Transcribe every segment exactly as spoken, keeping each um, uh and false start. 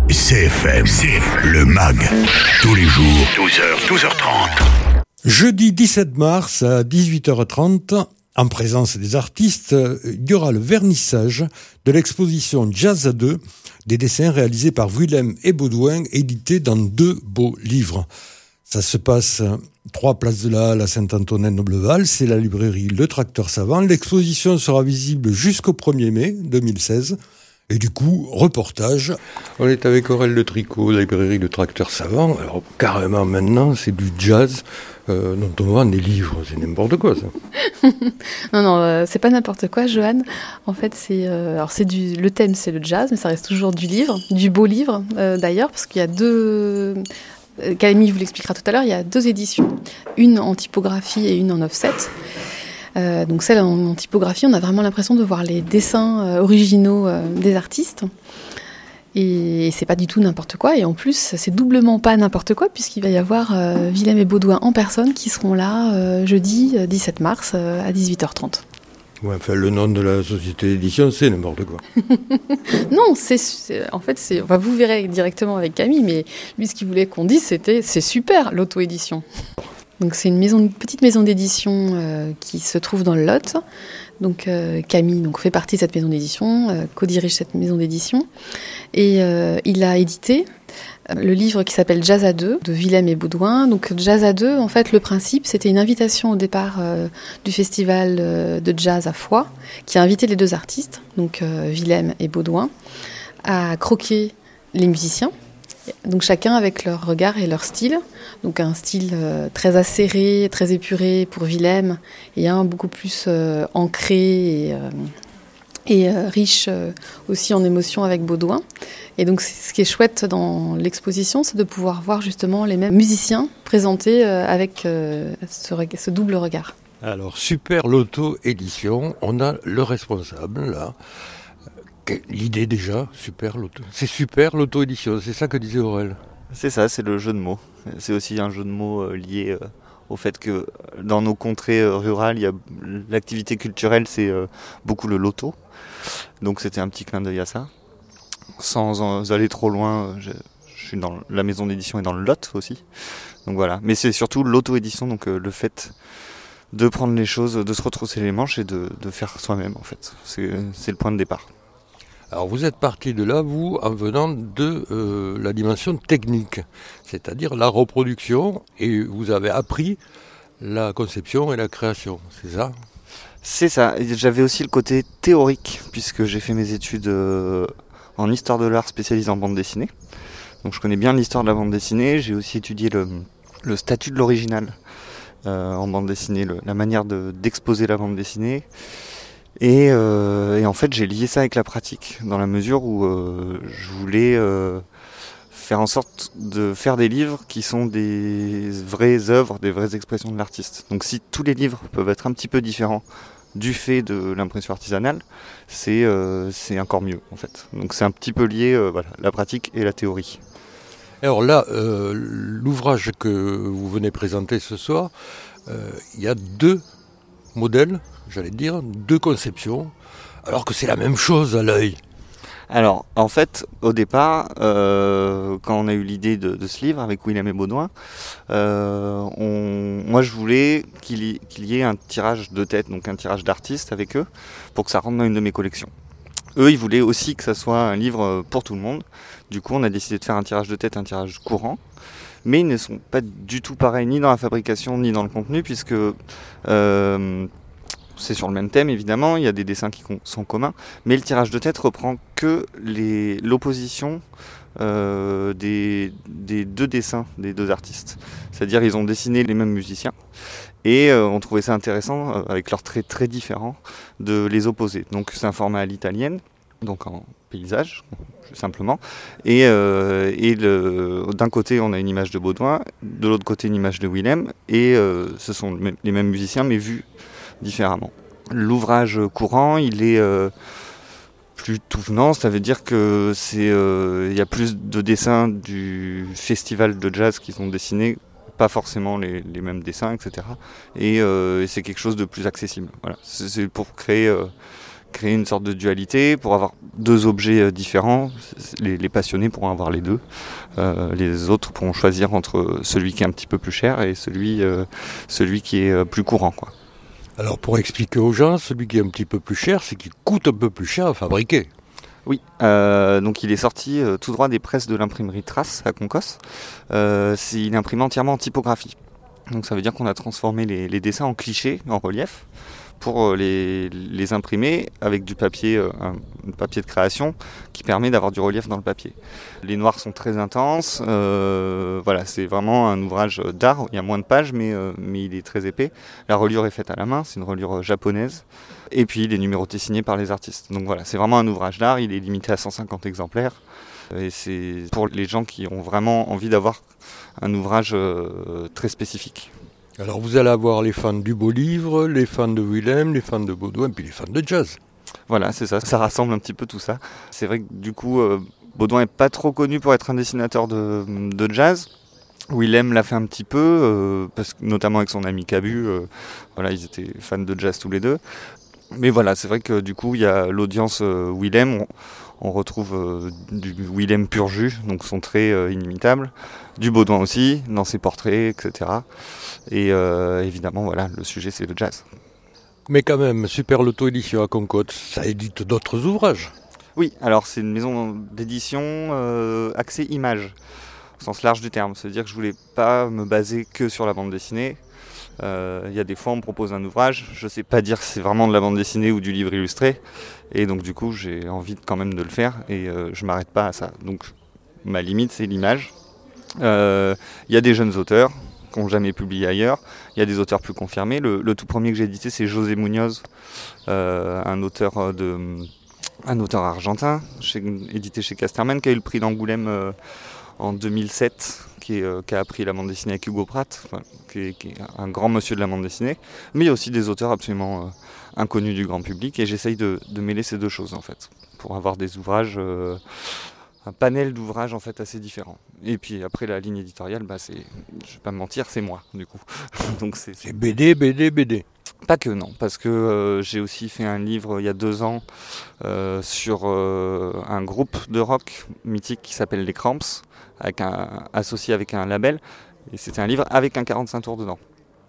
C F M, C F M, le M A G, tous les jours, douze heures, douze heures trente. Jeudi dix-sept mars à dix-huit heures trente, en présence des artistes, il y aura le vernissage de l'exposition Jazz à deux, des dessins réalisés par Vuillem et Baudouin, édités dans deux beaux livres. Ça se passe trois places de la Halle à Saint-Antonin-Nobleval, c'est la librairie Le Tracteur Savant. L'exposition sera visible jusqu'au premier mai deux mille seize. Et du coup, reportage. On est avec Aurèle Le Tricot, la librairie Le Tracteur Savant. Alors carrément maintenant, c'est du jazz euh, dont on vend des livres. C'est n'importe quoi ça. non, non, euh, c'est pas n'importe quoi, Johan. En fait, c'est, euh, alors c'est du, le thème c'est le jazz, mais ça reste toujours du livre, du beau livre euh, d'ailleurs, parce qu'il y a deux... Camille vous l'expliquera tout à l'heure, il y a deux éditions, une en typographie et une en offset. Euh, donc celle en, en typographie, on a vraiment l'impression de voir les dessins euh, originaux euh, des artistes. Et, et c'est pas du tout n'importe quoi. Et en plus, c'est doublement pas n'importe quoi, puisqu'il va y avoir euh, Vuillem et Baudouin en personne qui seront là euh, jeudi dix-sept mars euh, à dix-huit heures trente. Ouais, enfin, le nom de la société d'édition, c'est n'importe quoi. non, c'est, c'est en fait, c'est, enfin, vous verrez directement avec Camille, mais lui, ce qu'il voulait qu'on dise, c'était c'est super l'auto-édition. Donc c'est une, maison, une petite maison d'édition euh, qui se trouve dans le Lot. Donc euh, Camille donc, fait partie de cette maison d'édition, euh, co-dirige cette maison d'édition. Et euh, il a édité euh, le livre qui s'appelle Jazz à deux, de Vuillem et Baudouin. Donc Jazz à deux, en fait, le principe, c'était une invitation au départ euh, du festival euh, de jazz à Foix, qui a invité les deux artistes, donc euh, Vuillem et Baudouin, à croquer les musiciens. Donc chacun avec leur regard et leur style. Donc un style euh, très acéré, très épuré pour Vuillem, et un beaucoup plus euh, ancré et, euh, et euh, riche euh, aussi en émotions avec Baudouin. Et donc ce qui est chouette dans l'exposition, c'est de pouvoir voir justement les mêmes musiciens présentés euh, avec euh, ce, ce double regard. Alors super l'auto-édition, on a le responsable là. L'idée déjà, super l'auto. C'est super l'auto-édition, c'est ça que disait Aurèle. C'est ça, c'est le jeu de mots. C'est aussi un jeu de mots euh, lié euh, au fait que dans nos contrées euh, rurales, il y a l'activité culturelle, c'est euh, beaucoup le loto. Donc c'était un petit clin d'œil à ça. Sans en aller trop loin, je, je suis dans la maison d'édition et dans le Lot aussi. Donc voilà, mais c'est surtout l'auto-édition, donc euh, le fait de prendre les choses, de se retrousser les manches et de, de faire soi-même en fait. C'est, c'est le point de départ. Alors vous êtes parti de là, vous, en venant de euh, la dimension technique, c'est-à-dire la reproduction, et vous avez appris la conception et la création, c'est ça ? C'est ça, et j'avais aussi le côté théorique, puisque j'ai fait mes études euh, en histoire de l'art spécialisée en bande dessinée. Donc je connais bien l'histoire de la bande dessinée, j'ai aussi étudié le, le statut de l'original euh, en bande dessinée, le, la manière de, d'exposer la bande dessinée. Et, euh, et en fait, j'ai lié ça avec la pratique, dans la mesure où euh, je voulais euh, faire en sorte de faire des livres qui sont des vraies œuvres, des vraies expressions de l'artiste. Donc si tous les livres peuvent être un petit peu différents du fait de l'impression artisanale, c'est, euh, c'est encore mieux en fait. Donc c'est un petit peu lié, euh, voilà, la pratique et la théorie. Alors là, euh, l'ouvrage que vous venez présenter ce soir, euh, il y a deux modèles, j'allais dire, deux conceptions, alors que c'est la même chose à l'œil. Alors, en fait, au départ, euh, quand on a eu l'idée de, de ce livre avec Vuillem et Baudouin, euh, on, moi je voulais qu'il y, qu'il y ait un tirage de tête, donc un tirage d'artistes avec eux, pour que ça rentre dans une de mes collections. Eux, ils voulaient aussi que ça soit un livre pour tout le monde. Du coup, on a décidé de faire un tirage de tête, un tirage courant. Mais ils ne sont pas du tout pareils, ni dans la fabrication, ni dans le contenu, puisque euh, c'est sur le même thème, évidemment, il y a des dessins qui sont communs, mais le tirage de tête reprend que les, l'opposition euh, des, des deux dessins des deux artistes. C'est-à-dire ils ont dessiné les mêmes musiciens, et euh, on trouvait ça intéressant, euh, avec leurs traits très différents, de les opposer. Donc c'est un format à l'italienne, donc en paysage, simplement. Et, euh, et le, d'un côté, on a une image de Baudouin, de l'autre côté, une image de Vuillem, et euh, ce sont les mêmes musiciens, mais vus différemment. L'ouvrage courant, il est euh, plus tout venant, ça veut dire que c'est, euh, il y a plus de dessins du festival de jazz qui sont dessinés, pas forcément les, les mêmes dessins, et cetera. Et, euh, et c'est quelque chose de plus accessible. Voilà. C'est, c'est pour créer euh, créer une sorte de dualité pour avoir deux objets différents. Les, les passionnés pourront avoir les deux. Euh, les autres pourront choisir entre celui qui est un petit peu plus cher et celui, euh, celui qui est plus courant, quoi. Alors pour expliquer aux gens, celui qui est un petit peu plus cher, c'est qu'il coûte un peu plus cher à fabriquer. Oui, euh, donc il est sorti euh, tout droit des presses de l'imprimerie Trace à Concosse. Euh, c'est, il est imprimé entièrement en typographie. Donc ça veut dire qu'on a transformé les, les dessins en clichés, en relief, pour les, les imprimer avec du papier, euh, un, un papier de création qui permet d'avoir du relief dans le papier. Les noirs sont très intenses, euh, voilà, c'est vraiment un ouvrage d'art, il y a moins de pages mais, euh, mais il est très épais. La reliure est faite à la main, c'est une reliure japonaise, et puis il est numéroté signé par les artistes. Donc voilà, c'est vraiment un ouvrage d'art, il est limité à cent cinquante exemplaires, et c'est pour les gens qui ont vraiment envie d'avoir un ouvrage euh, très spécifique. Alors vous allez avoir les fans du beau livre, les fans de Willem, les fans de Baudouin, puis les fans de jazz. Voilà, c'est ça, ça rassemble un petit peu tout ça. C'est vrai que du coup, euh, Baudouin n'est pas trop connu pour être un dessinateur de, de jazz. Willem l'a fait un petit peu, euh, parce que, notamment avec son ami Cabu, euh, voilà, ils étaient fans de jazz tous les deux. Mais voilà, c'est vrai que du coup, il y a l'audience euh, Willem, on, on retrouve euh, du Willem pur jus, donc son trait euh, inimitable, du Baudouin aussi, dans ses portraits, et cetera. Et euh, évidemment, voilà, le sujet c'est le jazz. Mais quand même, Super Loto Édition à Concorde, ça édite d'autres ouvrages. Oui, alors c'est une maison d'édition euh, axée image, au sens large du terme. C'est-à-dire que je voulais pas me baser que sur la bande dessinée. Il euh, y a des fois on me propose un ouvrage, je sais pas dire si c'est vraiment de la bande dessinée ou du livre illustré, et donc du coup j'ai envie quand même de le faire, et euh, je m'arrête pas à ça. Donc ma limite c'est l'image. Il euh, y a des jeunes auteurs qui n'ont jamais publié ailleurs, il y a des auteurs plus confirmés. Le, le tout premier que j'ai édité c'est José Munoz, euh, un auteur de, un auteur argentin, chez, édité chez Casterman, qui a eu le prix d'Angoulême euh, en deux mille sept. Qui, est, euh, qui a appris la bande dessinée avec Hugo Pratt, enfin, qui, est, qui est un grand monsieur de la bande dessinée, mais il y a aussi des auteurs absolument euh, inconnus du grand public, et j'essaye de, de mêler ces deux choses en fait, pour avoir des ouvrages, euh, un panel d'ouvrages en fait assez différents. Et puis après la ligne éditoriale, bah, c'est, je vais pas me mentir, c'est moi du coup. Donc c'est, c'est B D, B D, B D. Pas que non, parce que euh, j'ai aussi fait un livre il y a deux ans euh, sur euh, un groupe de rock mythique qui s'appelle Les Cramps, avec un, associé avec un label, et c'était un livre avec un quarante-cinq tours dedans.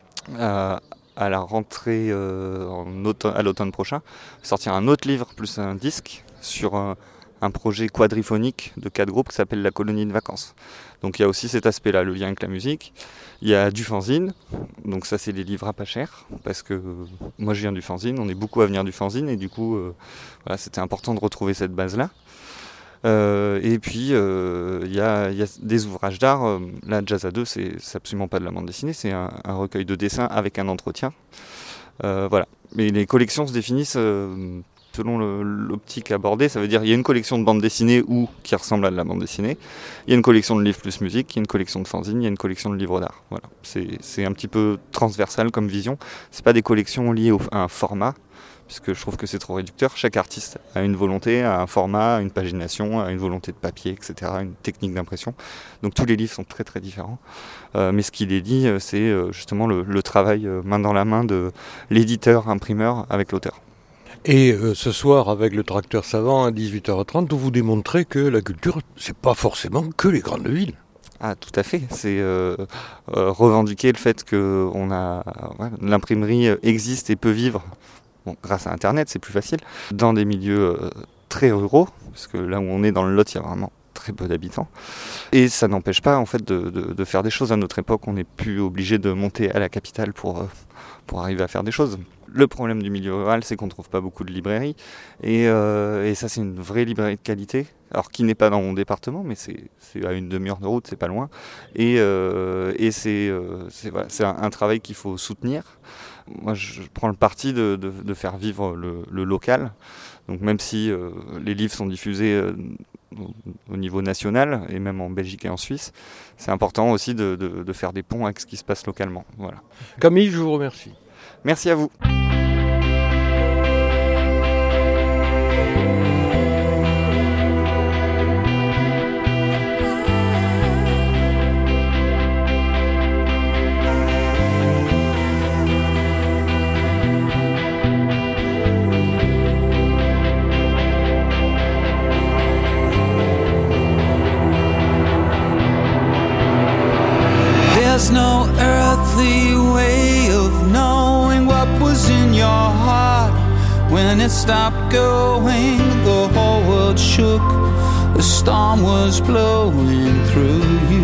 Euh, à la rentrée euh, en automne, à l'automne prochain, sortir un autre livre plus un disque sur un, un projet quadriphonique de quatre groupes qui s'appelle La Colonie de Vacances. Donc il y a aussi cet aspect-là, le lien avec la musique. Il y a du fanzine, donc ça c'est des livres à pas cher, parce que euh, moi je viens du fanzine, on est beaucoup à venir du fanzine, et du coup euh, voilà, c'était important de retrouver cette base-là. Euh, et puis il euh, y, y a des ouvrages d'art, euh, là Jazz à deux c'est, c'est absolument pas de la bande dessinée, c'est un, un recueil de dessins avec un entretien. Euh, voilà. Mais les collections se définissent euh, selon le, l'optique abordée, ça veut dire qu'il y a une collection de bande dessinée ou qui ressemble à de la bande dessinée, il y a une collection de livres plus musique, il y a une collection de fanzines, il y a une collection de livres d'art. Voilà. C'est, c'est un petit peu transversal comme vision, c'est pas des collections liées au, à un format, puisque je trouve que c'est trop réducteur. Chaque artiste a une volonté, a un format, une pagination, a une volonté de papier, et cetera, une technique d'impression. Donc tous les livres sont très très différents. Euh, mais ce qui les lie, c'est euh, justement le, le travail euh, main dans la main de l'éditeur, imprimeur avec l'auteur. Et euh, ce soir, avec le Tracteur Savant à dix-huit heures trente, vous démontrez que la culture, c'est pas forcément que les grandes villes. Ah, tout à fait. C'est euh, euh, revendiquer le fait que on a, ouais, l'imprimerie existe et peut vivre. Bon, grâce à Internet, c'est plus facile. Dans des milieux euh, très ruraux, parce que là où on est dans le Lot, il y a vraiment très peu d'habitants. Et ça n'empêche pas en fait de, de, de faire des choses. À notre époque, on n'est plus obligé de monter à la capitale pour, euh, pour arriver à faire des choses. Le problème du milieu rural, c'est qu'on ne trouve pas beaucoup de librairies. Et, euh, et ça, c'est une vraie librairie de qualité. Alors, qui n'est pas dans mon département, mais c'est, c'est à une demi-heure de route, c'est pas loin. Et, euh, et c'est, euh, c'est, voilà, c'est un, un travail qu'il faut soutenir. Moi, je prends le parti de, de, de faire vivre le, le local. Donc, même si euh, les livres sont diffusés euh, au, au niveau national, et même en Belgique et en Suisse, c'est important aussi de, de, de faire des ponts avec ce qui se passe localement. Voilà. Camille, je vous remercie. Merci à vous. it stopped going, the whole world shook. The storm was blowing through you.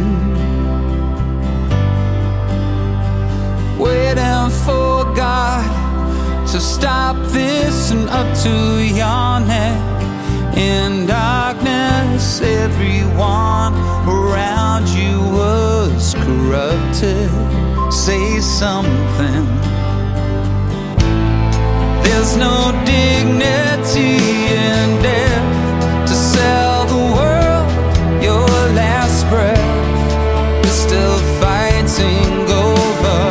Waiting for God to stop this and up to your neck. In darkness, everyone around you was corrupted. Say something. There's no dignity in death to sell the world your last breath. You're still fighting over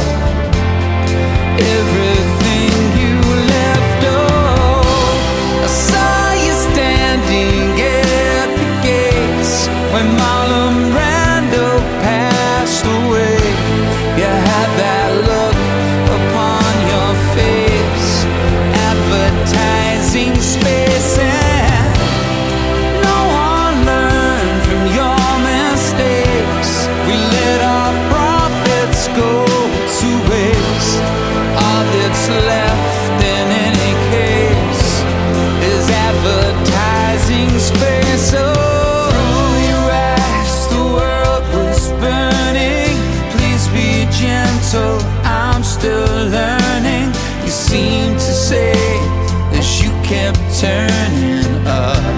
everything you left. Oh, I saw you standing at the gates when Marlon Brando passed away. You had that look upon your face, advertising space, and no one learned from your mistakes. We let our profits go to waste. All that's left in any case is advertising space. Oh, your eyes, the world was burning. Please be gentle, I'm still learning. You seem to say as you kept turning up.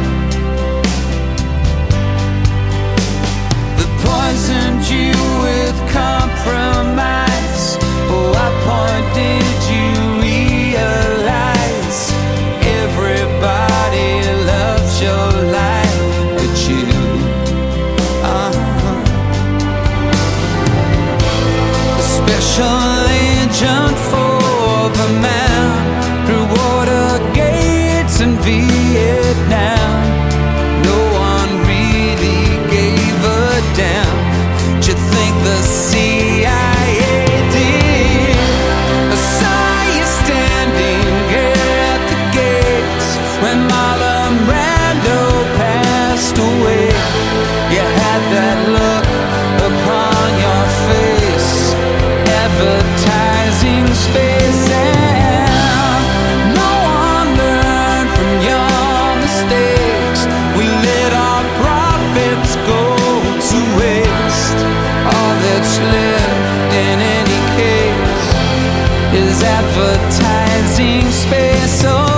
They poisoned you with compromise. Oh, what point did you realize everybody loves your life but you? Uh-huh. A special agent for the man through water gates in Vietnam. No one really gave a damn. Did you think the C I A did? I saw you standing at the gates when Marlon Brando passed away. You had that look upon your face, advertising space, and no one learned from your mistakes. We let our profits go to waste. All that's left in any case is advertising space. Oh,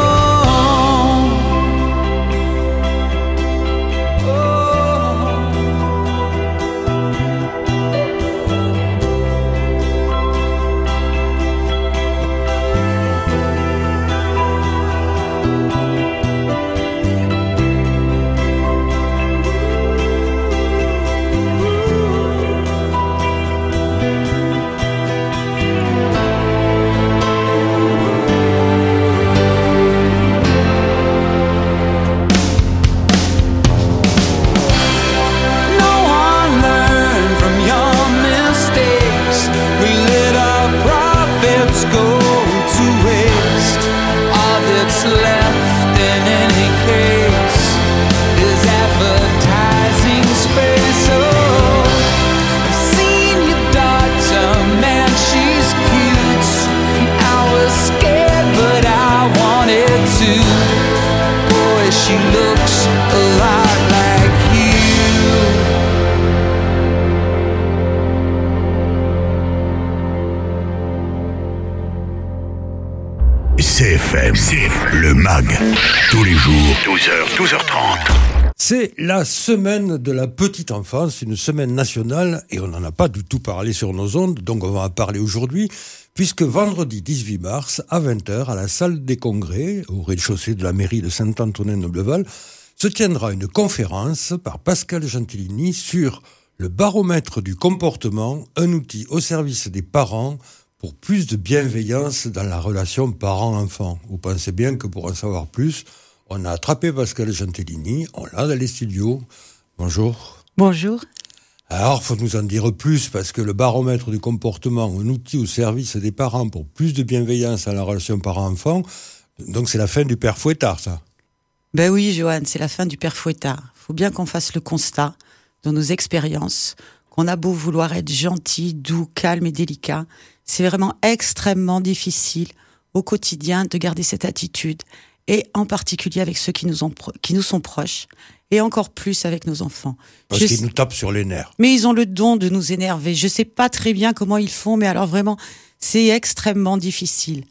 she looks a lot like you. C F M, C F M, le MAG, tous les jours, douze heures, douze heures trente. C'est la semaine de la petite enfance, une semaine nationale, et on n'en a pas du tout parlé sur nos ondes, donc on va en parler aujourd'hui, puisque vendredi dix-huit mars, à vingt heures, à la salle des congrès, au rez-de-chaussée de la mairie de Saint-Antonin-de-Bleval, se tiendra une conférence par Pascal Gentilini sur le baromètre du comportement, un outil au service des parents pour plus de bienveillance dans la relation parent-enfant. Vous pensez bien que pour en savoir plus, on a attrapé Pascal Gentilini, on l'a dans les studios. Bonjour. Bonjour. Alors, il faut nous en dire plus, parce que le baromètre du comportement, un outil au service des parents pour plus de bienveillance dans la relation parent-enfant, donc c'est la fin du père Fouettard, ça. Ben oui, Johan, c'est la fin du père Fouettard. Il faut bien qu'on fasse le constat, dans nos expériences, qu'on a beau vouloir être gentil, doux, calme et délicat, c'est vraiment extrêmement difficile au quotidien de garder cette attitude et en particulier avec ceux qui nous, ont, qui nous sont proches, et encore plus avec nos enfants. Parce Je qu'ils sais... nous tapent sur les nerfs. Mais ils ont le don de nous énerver. Je sais pas très bien comment ils font, mais alors vraiment, c'est extrêmement difficile.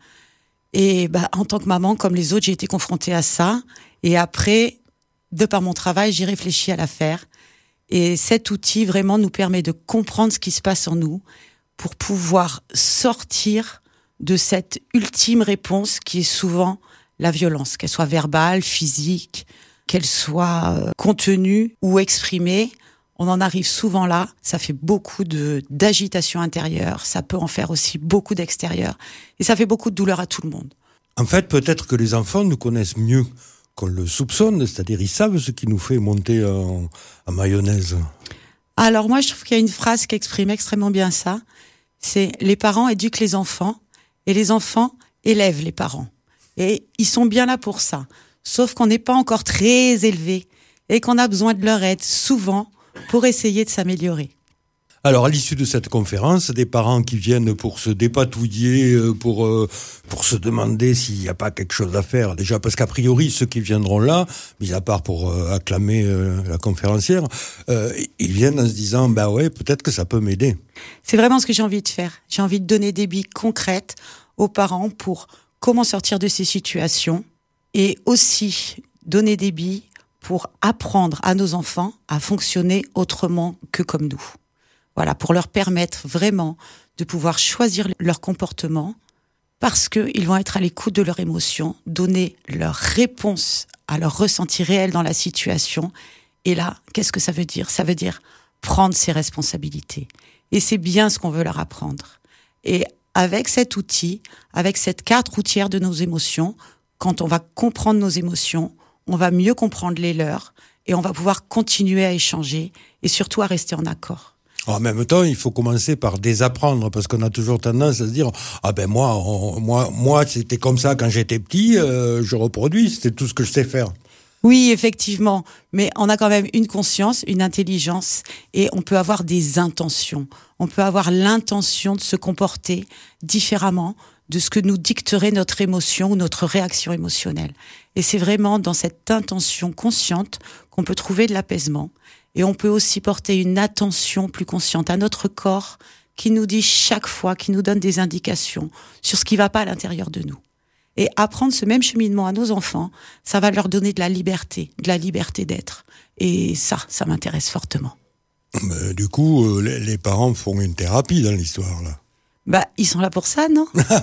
Et bah, en tant que maman, comme les autres, j'ai été confrontée à ça. Et après, de par mon travail, j'ai réfléchi à l'affaire. Et cet outil vraiment nous permet de comprendre ce qui se passe en nous pour pouvoir sortir de cette ultime réponse qui est souvent la violence, qu'elle soit verbale, physique, qu'elle soit contenue ou exprimée. On en arrive souvent là. Ça fait beaucoup de, d'agitation intérieure. Ça peut en faire aussi beaucoup d'extérieur. Et ça fait beaucoup de douleur à tout le monde. En fait, peut-être que les enfants nous connaissent mieux qu'on le soupçonne, c'est-à-dire ils savent ce qui nous fait monter en, en mayonnaise. Alors moi, je trouve qu'il y a une phrase qui exprime extrêmement bien ça. C'est « les parents éduquent les enfants et les enfants élèvent les parents ». Et ils sont bien là pour ça. Sauf qu'on n'est pas encore très élevés et qu'on a besoin de leur aide souvent pour essayer de s'améliorer. Alors, à l'issue de cette conférence, des parents qui viennent pour se dépatouiller, pour, euh, pour se demander s'il n'y a pas quelque chose à faire. Déjà, parce qu'a priori, ceux qui viendront là, mis à part pour euh, acclamer euh, la conférencière, euh, ils viennent en se disant, bah ouais, peut-être que ça peut m'aider. C'est vraiment ce que j'ai envie de faire. J'ai envie de donner des billes concrètes aux parents pour comment sortir de ces situations et aussi donner des billes pour apprendre à nos enfants à fonctionner autrement que comme nous. Voilà, pour leur permettre vraiment de pouvoir choisir leur comportement parce qu'ils vont être à l'écoute de leurs émotions, donner leur réponse à leur ressenti réel dans la situation. Et là, qu'est-ce que ça veut dire ? Ça veut dire prendre ses responsabilités. Et c'est bien ce qu'on veut leur apprendre. Et avec cet outil, avec cette carte routière de nos émotions, quand on va comprendre nos émotions, on va mieux comprendre les leurs et on va pouvoir continuer à échanger et surtout à rester en accord. En même temps, il faut commencer par désapprendre parce qu'on a toujours tendance à se dire ah ben moi, on, moi, moi, c'était comme ça quand j'étais petit, euh, je reproduis, c'était tout ce que je sais faire. Oui, effectivement, mais on a quand même une conscience, une intelligence et on peut avoir des intentions. On peut avoir l'intention de se comporter différemment de ce que nous dicterait notre émotion ou notre réaction émotionnelle. Et c'est vraiment dans cette intention consciente qu'on peut trouver de l'apaisement. Et on peut aussi porter une attention plus consciente à notre corps qui nous dit chaque fois, qui nous donne des indications sur ce qui ne va pas à l'intérieur de nous. Et apprendre ce même cheminement à nos enfants, ça va leur donner de la liberté, de la liberté d'être. Et ça, ça m'intéresse fortement. Mais du coup, euh, les, les parents font une thérapie dans l'histoire, là. Bah, ils sont là pour ça, non ?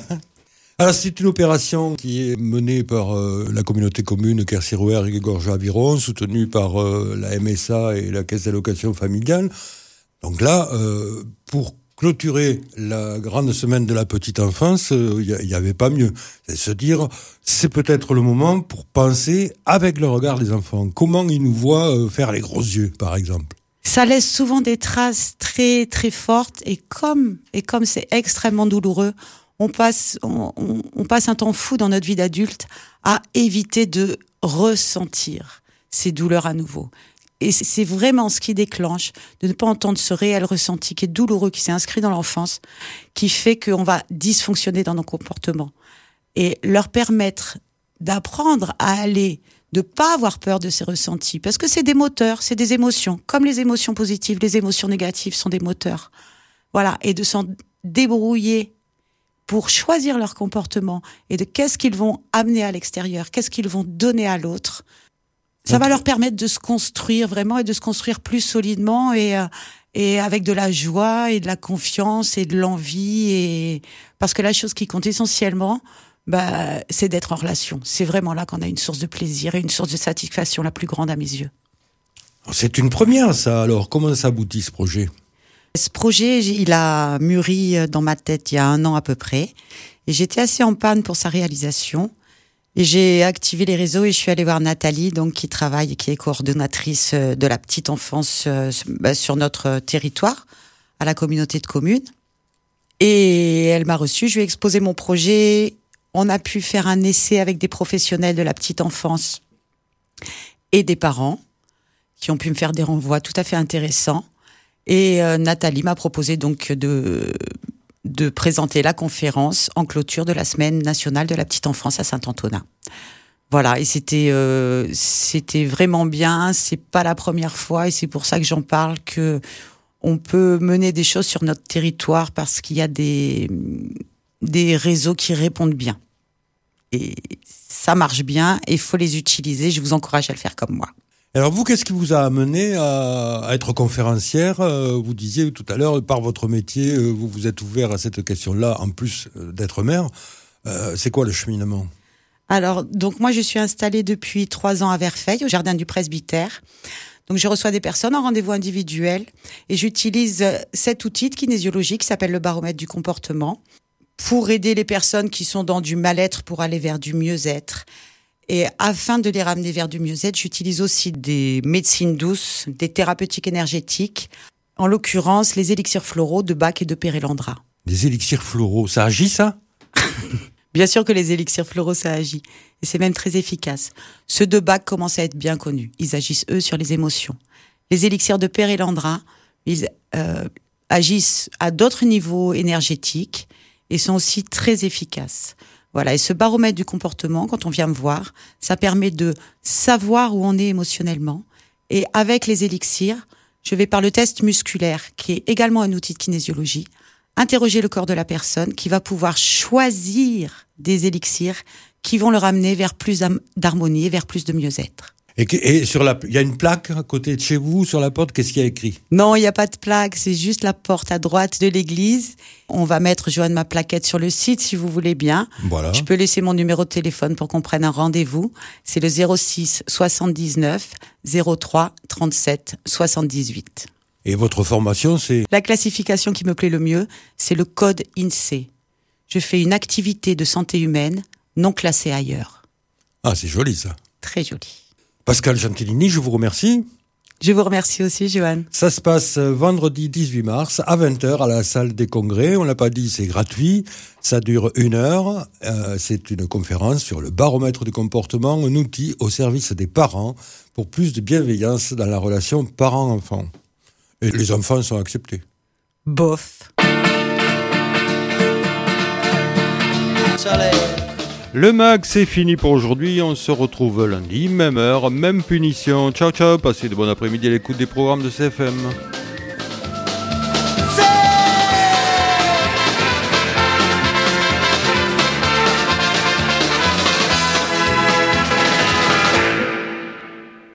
Alors, c'est une opération qui est menée par euh, la communauté commune Quercy-Rouergue et Gorges-Aviron, soutenue par euh, la M S A et la Caisse d'allocation familiale. Donc là, euh, pour clôturer la grande semaine de la petite enfance, il euh, n'y avait pas mieux. C'est se dire, c'est peut-être le moment pour penser avec le regard des enfants. Comment ils nous voient euh, faire les gros yeux, par exemple. Ça laisse souvent des traces très très fortes et comme et comme c'est extrêmement douloureux, on passe on, on, on passe un temps fou dans notre vie d'adulte à éviter de ressentir ces douleurs à nouveau. Et c'est vraiment ce qui déclenche de ne pas entendre ce réel ressenti qui est douloureux, qui s'est inscrit dans l'enfance, qui fait qu'on va dysfonctionner dans nos comportements. Et leur permettre d'apprendre à aller, de pas avoir peur de ces ressentis, parce que c'est des moteurs, c'est des émotions. Comme les émotions positives, les émotions négatives sont des moteurs. Voilà, et de s'en débrouiller pour choisir leur comportement et de qu'est-ce qu'ils vont amener à l'extérieur, qu'est-ce qu'ils vont donner à l'autre. Ça va leur permettre de se construire vraiment et de se construire plus solidement et, euh, et avec de la joie et de la confiance et de l'envie. Et... Parce que la chose qui compte essentiellement, bah, c'est d'être en relation. C'est vraiment là qu'on a une source de plaisir et une source de satisfaction la plus grande à mes yeux. C'est une première, ça. Alors, comment ça aboutit, ce projet ? Ce projet, il a mûri dans ma tête il y a un an à peu près. Et j'étais assez en panne pour sa réalisation. Et j'ai activé les réseaux et je suis allée voir Nathalie, donc, qui travaille et qui est coordonnatrice de la petite enfance euh, sur notre territoire, à la communauté de communes. Et elle m'a reçue, je lui ai exposé mon projet. On a pu faire un essai avec des professionnels de la petite enfance et des parents qui ont pu me faire des renvois tout à fait intéressants. Et euh, Nathalie m'a proposé donc de... de présenter la conférence en clôture de la Semaine nationale de la petite enfance à Saint-Antonin. Voilà, et c'était euh, c'était vraiment bien. C'est pas la première fois, et c'est pour ça que j'en parle, que on peut mener des choses sur notre territoire parce qu'il y a des des réseaux qui répondent bien. Et ça marche bien, et il faut les utiliser. Je vous encourage à le faire comme moi. Alors vous, qu'est-ce qui vous a amené à, à être conférencière ? Vous disiez tout à l'heure, par votre métier, vous vous êtes ouvert à cette question-là, en plus d'être mère. Euh, c'est quoi le cheminement ? Alors, donc moi, je suis installée depuis trois ans à Verfeil, au jardin du presbytère. Donc, je reçois des personnes en rendez-vous individuel et j'utilise cet outil de kinésiologie qui s'appelle le baromètre du comportement pour aider les personnes qui sont dans du mal-être pour aller vers du mieux-être. Et afin de les ramener vers du mieux-être, j'utilise aussi des médecines douces, des thérapeutiques énergétiques, en l'occurrence les élixirs floraux de Bach et de Pérélandra. Des élixirs floraux, ça agit ça ? Bien sûr que les élixirs floraux, ça agit. Et c'est même très efficace. Ceux de Bach commencent à être bien connus. Ils agissent, eux, sur les émotions. Les élixirs de Pérélandra, ils euh, agissent à d'autres niveaux énergétiques et sont aussi très efficaces. Voilà. Et ce baromètre du comportement, quand on vient me voir, ça permet de savoir où on est émotionnellement. Et avec les élixirs, je vais par le test musculaire, qui est également un outil de kinésiologie, interroger le corps de la personne qui va pouvoir choisir des élixirs qui vont le ramener vers plus d'harmonie et vers plus de mieux-être. Et, et sur la, il y a une plaque à côté de chez vous, sur la porte, qu'est-ce qu'il y a écrit ? Non, il n'y a pas de plaque, c'est juste la porte à droite de l'église. On va mettre, Joanne, ma plaquette sur le site si vous voulez bien. Voilà. Je peux laisser mon numéro de téléphone pour qu'on prenne un rendez-vous. C'est le zéro six soixante-dix-neuf zéro trois trente-sept soixante-dix-huit. Et votre formation, c'est ? La classification qui me plaît le mieux, c'est le code I N S E E. Je fais une activité de santé humaine non classée ailleurs. Ah, c'est joli ça. Très joli. Pascal Gentilini, je vous remercie. Je vous remercie aussi, Johan. Ça se passe vendredi dix-huit mars à vingt heures à la salle des congrès. On l'a pas dit, c'est gratuit. Ça dure une heure. Euh, c'est une conférence sur le baromètre du comportement, un outil au service des parents pour plus de bienveillance dans la relation parent-enfant. Et les enfants sont acceptés. Bof. Le mag, c'est fini pour aujourd'hui. On se retrouve lundi, même heure, même punition. Ciao, ciao. Passez de bon après-midi à l'écoute des programmes de C F M.